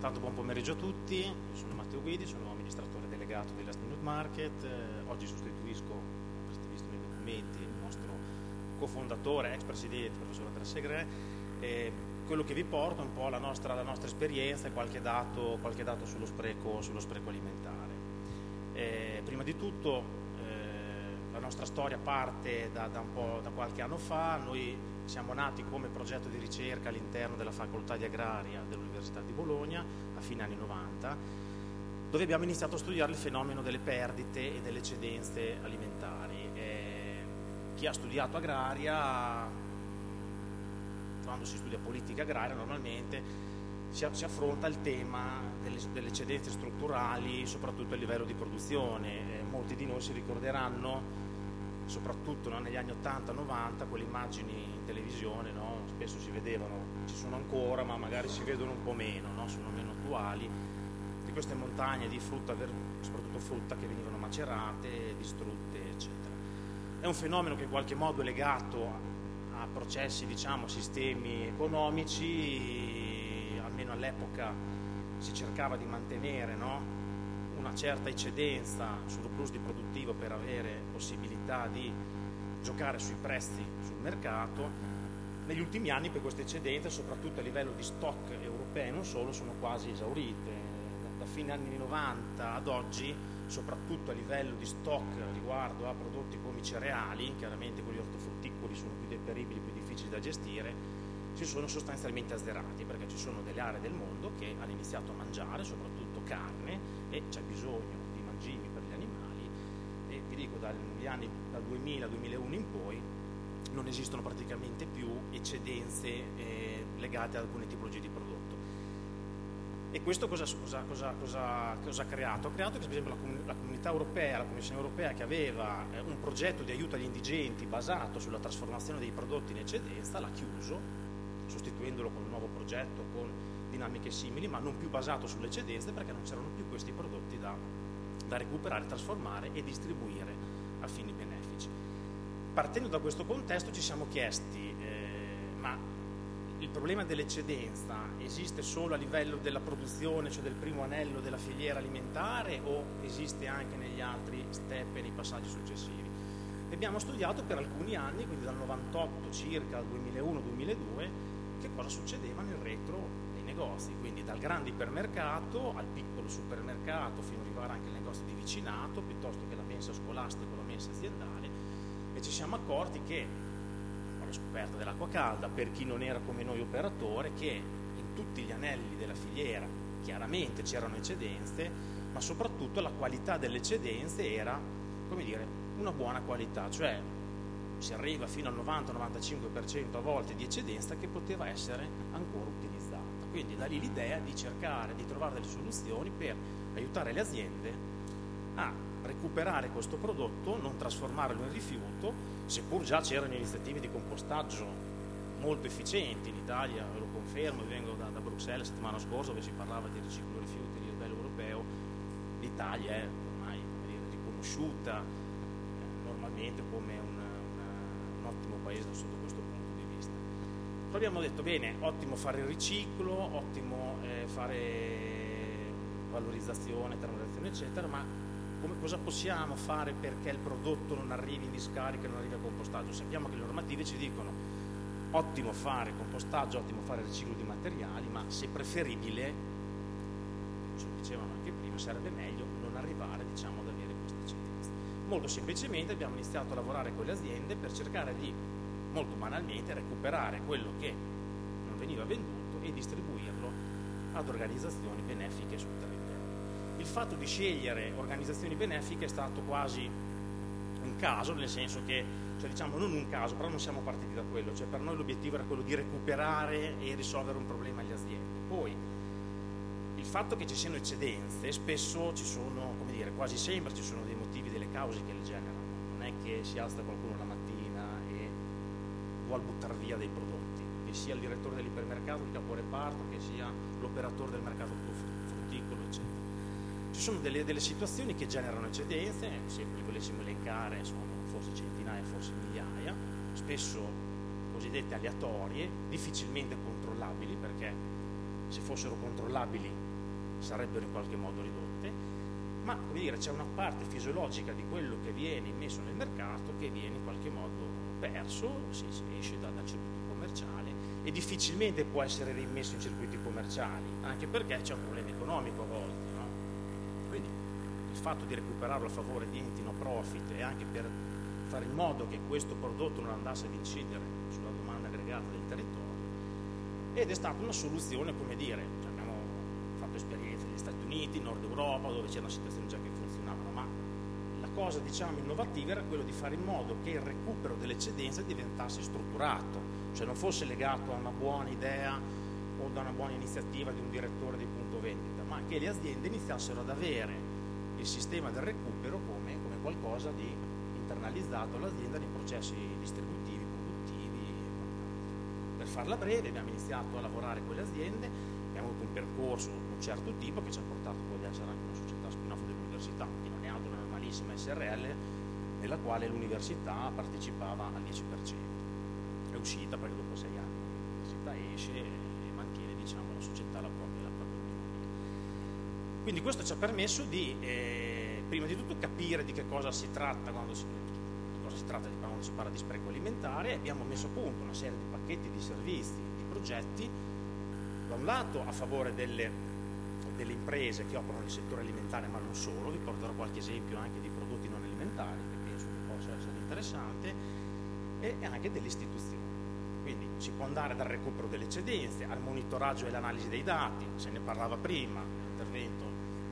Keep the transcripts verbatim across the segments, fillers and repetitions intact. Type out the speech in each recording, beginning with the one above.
Tanto buon pomeriggio a tutti, io sono Matteo Guidi, sono amministratore delegato di Last Minute Market. Eh, oggi sostituisco, avrete visto nei documenti, il nostro cofondatore, ex presidente, professor Andrea Segre. Eh, quello che vi porto è un po' la nostra, la nostra esperienza e qualche dato, qualche dato sullo spreco, sullo spreco alimentare. Eh, prima di tutto eh, la nostra storia parte da, da, un po', da qualche anno fa. Noi siamo nati come progetto di ricerca all'interno della facoltà di agraria dell'Università di Bologna a fine anni novanta, dove abbiamo iniziato a studiare il fenomeno delle perdite e delle eccedenze alimentari. Eh, chi ha studiato agraria, quando si studia politica agraria normalmente si, si affronta il tema delle, delle eccedenze strutturali, soprattutto a livello di produzione. Eh, molti di noi si ricorderanno, soprattutto no, negli anni ottanta novanta, quelle immagini in televisione, no, spesso si vedevano, ci sono ancora, ma magari si vedono un po' meno, no, sono meno attuali, di queste montagne di frutta, soprattutto frutta, che venivano macerate, distrutte, eccetera. È un fenomeno che in qualche modo è legato a, a processi, diciamo, sistemi economici. Almeno all'epoca si cercava di mantenere, no, una certa eccedenza, surplus di produttivo per avere possibilità di giocare sui prezzi sul mercato. Negli ultimi anni per queste eccedenze, soprattutto a livello di stock europei non solo, sono quasi esaurite. Da fine anni novanta ad oggi, soprattutto a livello di stock riguardo a prodotti come i cereali, chiaramente quelli ortofrutticoli sono più deperibili, più difficili da gestire, si sono sostanzialmente azzerati, perché ci sono delle aree del mondo che hanno iniziato a mangiare soprattutto carne e c'è bisogno di mangimi per gli animali, e vi dico dagli anni dal duemila duemilauno in poi non esistono praticamente più eccedenze eh, legate ad alcune tipologie di prodotto. E questo cosa, cosa, cosa, cosa, cosa ha creato? Ha creato che per esempio la, comun- la comunità europea, la Commissione europea, che aveva eh, un progetto di aiuto agli indigenti basato sulla trasformazione dei prodotti in eccedenza, l'ha chiuso, sostituendolo con un nuovo progetto con dinamiche simili, ma non più basato sulle eccedenze, perché non c'erano più questi prodotti da, da recuperare, trasformare e distribuire a fini benefici. Partendo da questo contesto ci siamo chiesti, eh, ma il problema dell'eccedenza esiste solo a livello della produzione, cioè del primo anello della filiera alimentare, o esiste anche negli altri step e nei passaggi successivi? E abbiamo studiato per alcuni anni, quindi dal novantotto circa al duemilauno duemiladue, che cosa succedeva nel retro dei negozi, quindi dal grande ipermercato al piccolo supermercato, fino ad arrivare anche al negozio di vicinato, piuttosto che la mensa scolastica o la mensa aziendale. E ci siamo accorti che, con la scoperta dell'acqua calda, per chi non era come noi operatore, che in tutti gli anelli della filiera chiaramente c'erano eccedenze, ma soprattutto la qualità delle eccedenze era, come dire, una buona qualità, cioè si arriva fino al novanta novantacinque per cento a volte di eccedenza che poteva essere ancora utilizzata. Quindi da lì l'idea di cercare di trovare delle soluzioni per aiutare le aziende a recuperare questo prodotto, non trasformarlo in rifiuto, seppur già c'erano iniziative di compostaggio molto efficienti in Italia, ve lo confermo, vengo da, da Bruxelles la settimana scorsa dove si parlava di riciclo rifiuti a livello europeo. L'Italia è ormai riconosciuta eh, normalmente come un, una, un ottimo paese sotto questo punto di vista. Poi abbiamo detto, bene, ottimo fare il riciclo, ottimo eh, fare valorizzazione, termorizzazione eccetera, ma come, cosa possiamo fare perché il prodotto non arrivi in discarica, non arrivi a compostaggio? Sappiamo che le normative ci dicono ottimo fare compostaggio, ottimo fare riciclo di materiali, ma se preferibile, ce lo dicevano anche prima, sarebbe meglio non arrivare, diciamo, ad avere queste eccedenze. Molto semplicemente abbiamo iniziato a lavorare con le aziende per cercare di, molto banalmente, recuperare quello che non veniva venduto e distribuirlo ad organizzazioni benefiche sul territorio. Il fatto di scegliere organizzazioni benefiche è stato quasi un caso, nel senso che, cioè diciamo non un caso, però non siamo partiti da quello, cioè per noi l'obiettivo era quello di recuperare e risolvere un problema alle aziende. Poi il fatto che ci siano eccedenze, spesso ci sono, come dire, quasi sempre ci sono dei motivi, delle cause che le generano. Non è che si alza qualcuno la mattina e vuol buttare via dei prodotti, che sia il direttore dell'ipermercato, il caporeparto, che sia l'operatore del mercato frutticolo, eccetera. Ci sono delle, delle situazioni che generano eccedenze, se le volessimo elencare sono forse centinaia, forse migliaia, spesso cosiddette aleatorie, difficilmente controllabili, perché se fossero controllabili sarebbero in qualche modo ridotte, ma come dire, c'è una parte fisiologica di quello che viene immesso nel mercato che viene in qualche modo perso, si, si esce da, dal circuito commerciale e difficilmente può essere rimesso in circuiti commerciali, anche perché c'è un problema economico a volte, no? Quindi il fatto di recuperarlo a favore di enti no profit e anche per fare in modo che questo prodotto non andasse ad incidere sulla domanda aggregata del territorio, ed è stata una soluzione, come dire, cioè abbiamo fatto esperienze negli Stati Uniti, Nord Europa, dove c'erano situazioni già che funzionavano, ma la cosa diciamo innovativa era quello di fare in modo che il recupero delle eccedenze diventasse strutturato, cioè non fosse legato a una buona idea o da una buona iniziativa di un direttore di punto vendita, ma che le aziende iniziassero ad avere il sistema del recupero come, come qualcosa di internalizzato all'azienda nei processi distributivi, produttivi e quant'altro. Per farla breve abbiamo iniziato a lavorare con le aziende, abbiamo avuto un percorso di un certo tipo che ci ha portato poi ad essere anche una società spin-off dell'università, che non è altro una normalissima S R L nella quale l'università partecipava al dieci per cento. È uscita perché dopo sei anni l'università esce e mantiene diciamo, la società la propria, la propria autonomia. Quindi questo ci ha permesso di eh, prima di tutto capire di che cosa si tratta quando si, cosa si, tratta quando si parla di spreco alimentare. Abbiamo messo a punto una serie di pacchetti di servizi, di progetti, da un lato a favore delle, delle imprese che operano nel settore alimentare, ma non solo, vi porterò qualche esempio anche di prodotti non alimentari che penso che possa essere interessante, e anche delle istituzioni. Quindi si può andare dal recupero delle eccedenze al monitoraggio e all'analisi dei dati, se ne parlava prima, l'intervento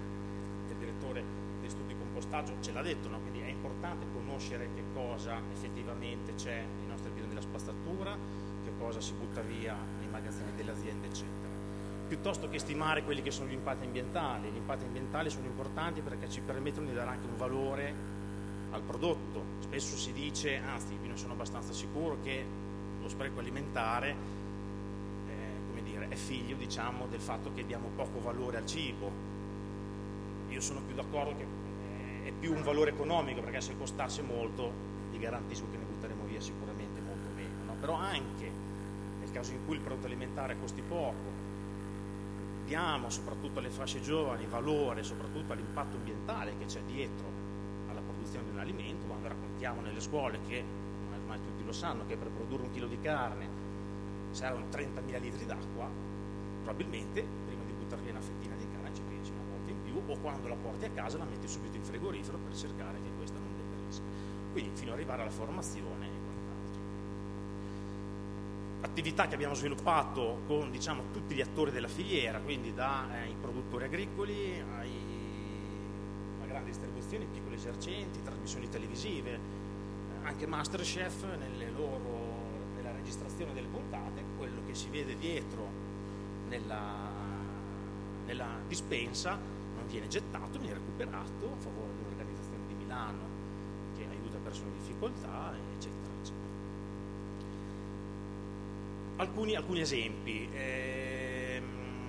del direttore degli studi di compostaggio ce l'ha detto, no? Quindi è importante conoscere che cosa effettivamente c'è nei nostri bidoni della spazzatura, che cosa si butta via nei magazzini delle aziende, eccetera. Piuttosto che stimare quelli che sono gli impatti ambientali. Gli impatti ambientali sono importanti perché ci permettono di dare anche un valore al prodotto. Spesso si dice, anzi io ne sono abbastanza sicuro, che lo spreco alimentare eh, come dire, è figlio diciamo, del fatto che diamo poco valore al cibo. Io sono più d'accordo che è più un valore economico, perché se costasse molto vi garantisco che ne butteremo via sicuramente molto meno, no? Però anche nel caso in cui il prodotto alimentare costi poco, diamo soprattutto alle fasce giovani valore soprattutto all'impatto ambientale che c'è dietro alla produzione di un alimento. Quando raccontiamo nelle scuole che, ormai tutti lo sanno, che per produrre un chilo di carne servono trentamila litri d'acqua, probabilmente prima di buttare via una fettina di carne ci pensi una volta in più, o quando la porti a casa la metti subito in frigorifero per cercare che questa non deperisca. Quindi fino ad arrivare alla formazione e quant'altro. Attività che abbiamo sviluppato con diciamo, tutti gli attori della filiera, quindi dai eh, produttori agricoli ai, alla grande distribuzione, piccoli esercenti, trasmissioni televisive, eh, anche Masterchef nelle loro, nella registrazione delle puntate, quello che si vede dietro nella, nella dispensa non viene gettato, viene recuperato a favore di un'organizzazione di Milano che aiuta persone in difficoltà, eccetera, eccetera. Alcuni, alcuni esempi. Ehm,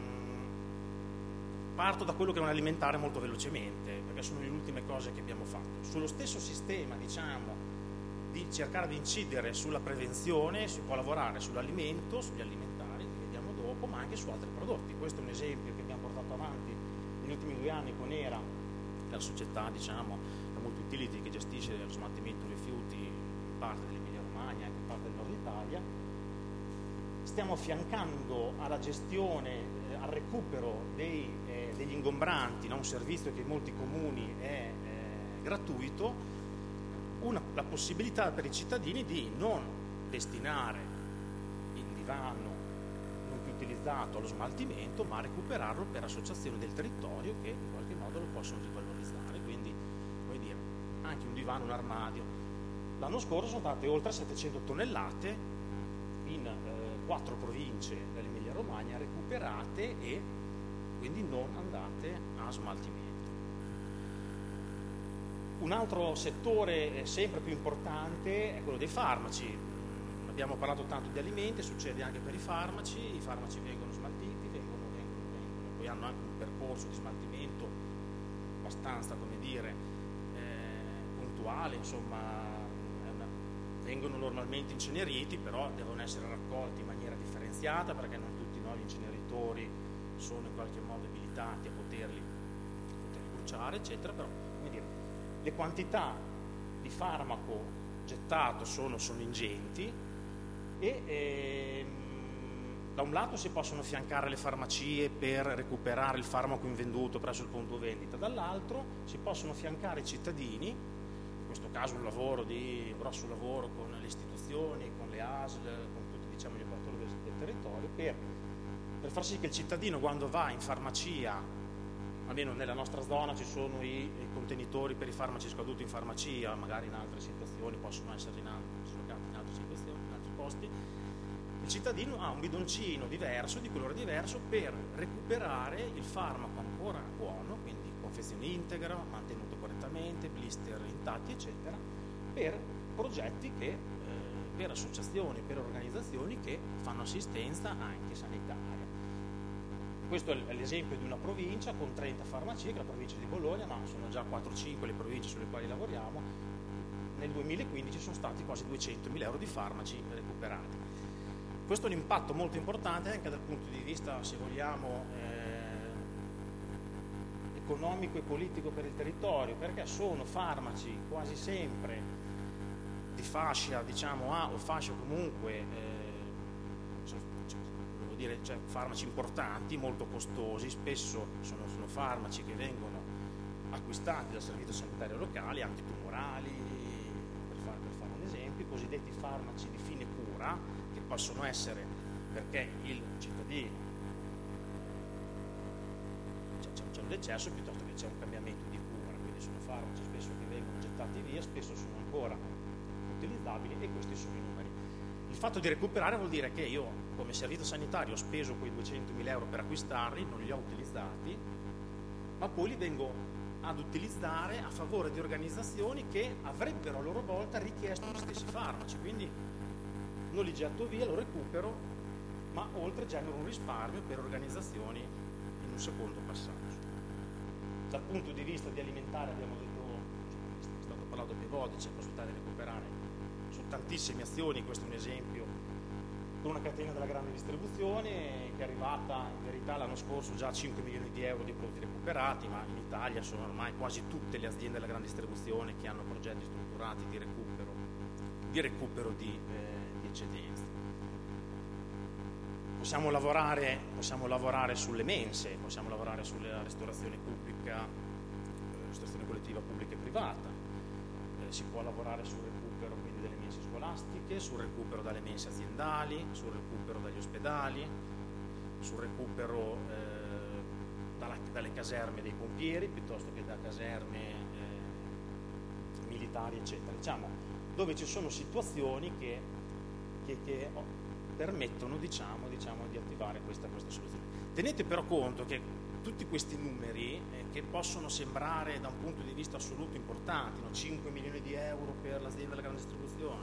parto da quello che è un alimentare molto velocemente, perché sono le ultime cose che abbiamo fatto. Sullo stesso sistema, diciamo, di cercare di incidere sulla prevenzione, si può lavorare sull'alimento, sugli alimentari, che vediamo dopo, ma anche su altri prodotti. Questo è un esempio che abbiamo portato avanti negli ultimi due anni con ERA, la società, diciamo, la multi-utility che gestisce lo smaltimento rifiuti in parte dell'Emilia Romagna e anche in parte del Nord Italia. Stiamo affiancando alla gestione, eh, al recupero dei, eh, degli ingombranti, no? Un servizio che in molti comuni è eh, gratuito, una, la possibilità per i cittadini di non destinare il divano non più utilizzato allo smaltimento, ma recuperarlo per associazioni del territorio che in qualche modo lo possono rivalorizzare. Quindi, come dire, anche un divano, un armadio. L'anno scorso sono state oltre settecento tonnellate in eh, quattro province dell'Emilia Romagna recuperate e quindi non andate a smaltimento. Un altro settore sempre più importante è quello dei farmaci. Abbiamo parlato tanto di alimenti, succede anche per i farmaci. I farmaci vengono smaltiti, vengono, vengono, vengono, poi hanno anche un percorso di smaltimento abbastanza, come dire, eh, puntuale, insomma. Vengono normalmente inceneriti, però devono essere raccolti in maniera differenziata, perché non tutti noi inceneritori sono in qualche modo abilitati a poter bruciare, eccetera, però come dire, le quantità di farmaco gettato sono, sono ingenti e ehm, da un lato si possono affiancare le farmacie per recuperare il farmaco invenduto presso il punto vendita, dall'altro si possono affiancare i cittadini, in questo caso un lavoro di un grosso lavoro con le istituzioni, con le A S L, con tutti, diciamo, gli operatori del, del territorio, per, per far sì che il cittadino, quando va in farmacia, almeno nella nostra zona ci sono i, i contenitori per i farmaci scaduti in farmacia, magari in altre situazioni possono essere in altri, dislocati in altre situazioni, in altri posti, il cittadino ha un bidoncino diverso, di colore diverso, per recuperare il farmaco ancora buono, quindi confezione integra, mantenuto correttamente, blister intatti, eccetera, per progetti che, eh, per associazioni, per organizzazioni che fanno assistenza anche sanitaria. Questo è l'esempio di una provincia con trenta farmacie, che è la provincia di Bologna, ma sono già quattro cinque le province sulle quali lavoriamo. Nel duemilaquindici sono stati quasi duecentomila euro di farmaci recuperati. Questo è un impatto molto importante anche dal punto di vista, se vogliamo, eh, economico e politico per il territorio, perché sono farmaci quasi sempre di fascia, diciamo, A o fascia comunque, eh, cioè, devo dire, cioè, farmaci importanti, molto costosi, spesso sono, sono farmaci che vengono acquistati dal servizio sanitario locale, antitumorali, per fare, per fare un esempio, i cosiddetti farmaci di fine cura, che possono essere perché il cittadino c'è un decesso piuttosto che c'è un cambiamento di cura, quindi sono farmaci spesso che vengono gettati via, spesso sono ancora utilizzabili, e questi sono i numeri. Il fatto di recuperare vuol dire che io come servizio sanitario ho speso quei duecentomila euro per acquistarli, non li ho utilizzati, ma poi li vengo ad utilizzare a favore di organizzazioni che avrebbero a loro volta richiesto gli stessi farmaci, quindi non li getto via, lo recupero, ma oltre genero un risparmio per organizzazioni in un secondo passaggio. Dal punto di vista di alimentare abbiamo detto, è stato parlato più volte, c'è possibilità di recuperare su tantissime azioni. Questo è un esempio con una catena della grande distribuzione che è arrivata in verità l'anno scorso già a cinque milioni di euro di prodotti recuperati, ma in Italia sono ormai quasi tutte le aziende della grande distribuzione che hanno progetti strutturati di recupero di, recupero di eh, eccedenza. Possiamo lavorare, possiamo lavorare sulle mense, possiamo lavorare sulla ristorazione pubblica, ristorazione collettiva pubblica e privata, eh, si può lavorare sul recupero quindi delle mense scolastiche, sul recupero dalle mense aziendali, sul recupero dagli ospedali, sul recupero eh, dalla, dalle caserme dei pompieri piuttosto che da caserme eh, militari, eccetera. Diciamo, dove ci sono situazioni che che, che permettono diciamo, diciamo, di attivare questa, questa soluzione. Tenete però conto che tutti questi numeri eh, che possono sembrare da un punto di vista assoluto importanti, no? cinque milioni di euro per l'azienda della grande distribuzione,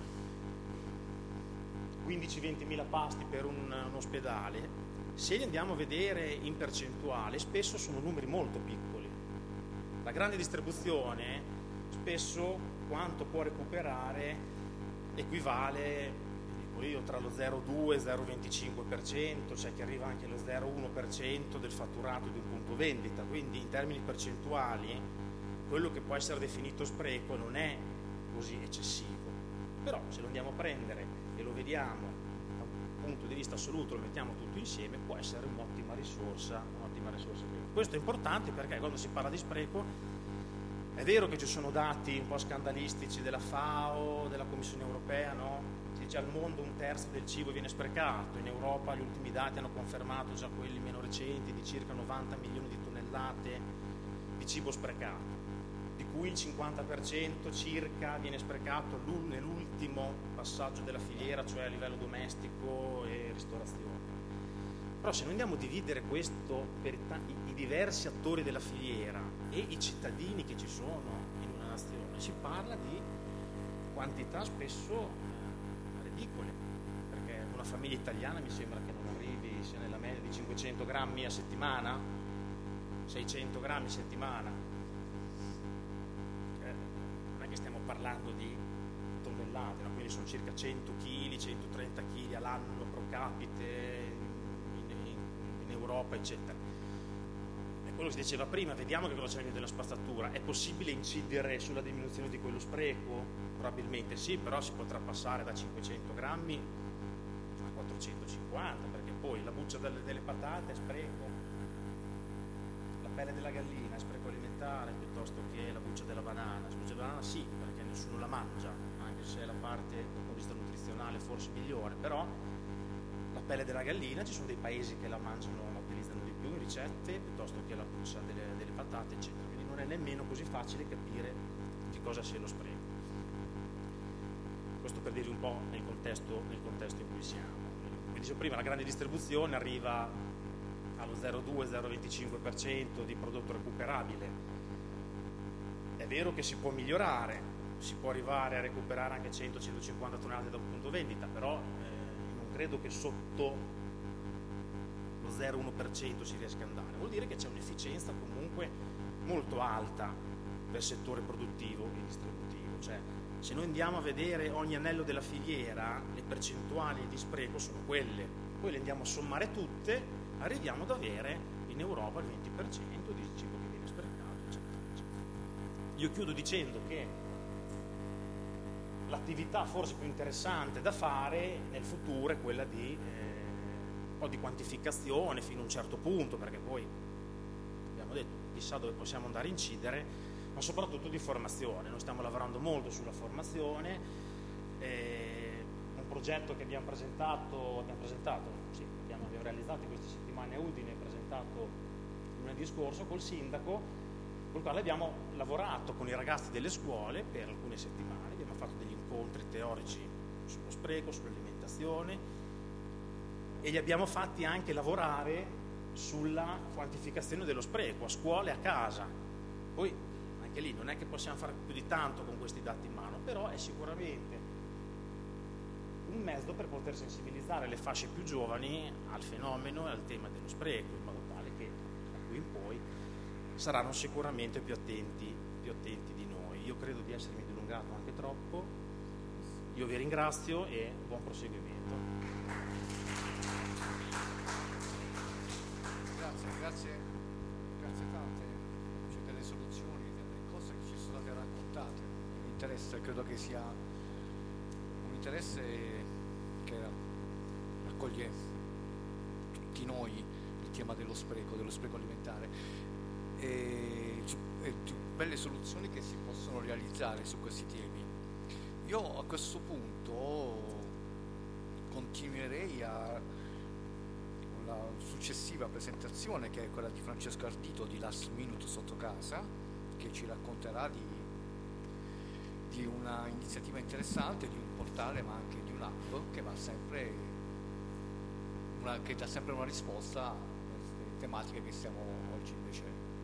quindici ventimila pasti per un, un ospedale, se li andiamo a vedere in percentuale spesso sono numeri molto piccoli. La grande distribuzione spesso quanto può recuperare equivale io tra lo zero virgola due e zero virgola venticinque per cento, c'è chi arriva anche allo zero virgola uno per cento del fatturato di un punto vendita, quindi in termini percentuali quello che può essere definito spreco non è così eccessivo, però se lo andiamo a prendere e lo vediamo da un punto di vista assoluto, lo mettiamo tutto insieme, può essere un'ottima risorsa, un'ottima risorsa. Questo è importante perché quando si parla di spreco è vero che ci sono dati un po' scandalistici della FAO, della Commissione Europea, no? Dice al mondo un terzo del cibo viene sprecato, in Europa gli ultimi dati hanno confermato già quelli meno recenti di circa novanta milioni di tonnellate di cibo sprecato, di cui il cinquanta per cento circa viene sprecato nell'ultimo passaggio della filiera, cioè a livello domestico e ristorazione. Però se noi andiamo a dividere questo per i, i diversi attori della filiera e i cittadini che ci sono in una nazione, si parla di quantità spesso piccole, perché una famiglia italiana mi sembra che non arrivi sia nella media di cinquecento grammi a settimana, seicento grammi a settimana, eh, non è che stiamo parlando di tonnellate, no? Quindi sono circa cento chili, centotrenta chili all'anno pro capite in, in, in Europa, eccetera. E quello quello che si diceva prima, vediamo che cosa c'è della spazzatura. È possibile incidere sulla diminuzione di quello spreco? Probabilmente sì, però si potrà passare da cinquecento grammi a quattrocentocinquanta, perché poi la buccia delle, delle patate è spreco, la pelle della gallina è spreco alimentare, piuttosto che la buccia della banana. La buccia della banana sì, perché nessuno la mangia, anche se è la parte dal punto di vista nutrizionale forse migliore, però la pelle della gallina ci sono dei paesi che la mangiano, la utilizzano di più in ricette, piuttosto che la buccia delle, delle patate, eccetera. Quindi non è nemmeno così facile capire che cosa sia lo spreco. Questo per dirvi un po' nel contesto, nel contesto in cui siamo. Come dicevo prima, la grande distribuzione arriva allo zero virgola due zero virgola venticinque per cento di prodotto recuperabile. È vero che si può migliorare, si può arrivare a recuperare anche cento centocinquanta tonnellate da un punto vendita, però eh, non credo che sotto lo zero virgola uno per cento si riesca ad andare. Vuol dire che c'è un'efficienza comunque molto alta del settore produttivo e distributivo. Cioè, se noi andiamo a vedere ogni anello della filiera, le percentuali di spreco sono quelle, poi le andiamo a sommare tutte, arriviamo ad avere in Europa il venti per cento di cibo che viene sprecato, eccetera, eccetera. Io chiudo dicendo che l'attività forse più interessante da fare nel futuro è quella di eh, un po' di quantificazione fino a un certo punto, perché poi abbiamo detto chissà dove possiamo andare a incidere, ma soprattutto di formazione. Noi stiamo lavorando molto sulla formazione, eh, un progetto che abbiamo presentato, abbiamo, presentato sì, abbiamo, abbiamo realizzato in queste settimane a Udine, presentato lunedì scorso col sindaco, con il quale abbiamo lavorato con i ragazzi delle scuole per alcune settimane, abbiamo fatto degli incontri teorici sullo spreco, sull'alimentazione, e li abbiamo fatti anche lavorare sulla quantificazione dello spreco a scuola e a casa. Poi anche lì non è che possiamo fare più di tanto con questi dati in mano, però è sicuramente un mezzo per poter sensibilizzare le fasce più giovani al fenomeno e al tema dello spreco, in modo tale che da qui in poi saranno sicuramente più attenti, più attenti di noi. Io credo di essermi dilungato anche troppo, io vi ringrazio e buon proseguimento. Grazie, grazie, grazie tante. C'è delle soluzioni, delle cose che ci sono state raccontate. Mi interessa, credo che sia un interesse che raccoglie tutti noi il tema dello spreco, dello spreco alimentare e, e belle soluzioni che si possono realizzare su questi temi. Io a questo punto continuerei a la successiva presentazione, che è quella di Francesco Ardito di Last Minute sotto casa, che ci racconterà di, di una iniziativa interessante, di un portale ma anche di un'app che va sempre una, che dà sempre una risposta a queste tematiche che stiamo oggi invece